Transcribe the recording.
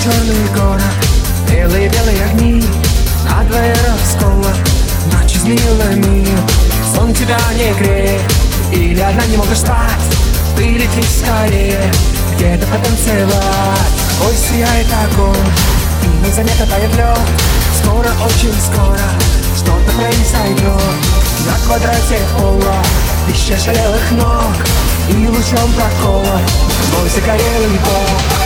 черный город, белые-белые огни, на дворе раскола, ночь изменила мир. Сон тебя не греет, или одна не можешь спать, ты летишь скорее, где-то потанцевать. Ой, сияет огонь, и незаметно тает лед. Скоро, очень скоро, что-то произойдет. На квадрате пола тысяча шалелых ног, и лучом прокола твой загорелый бок.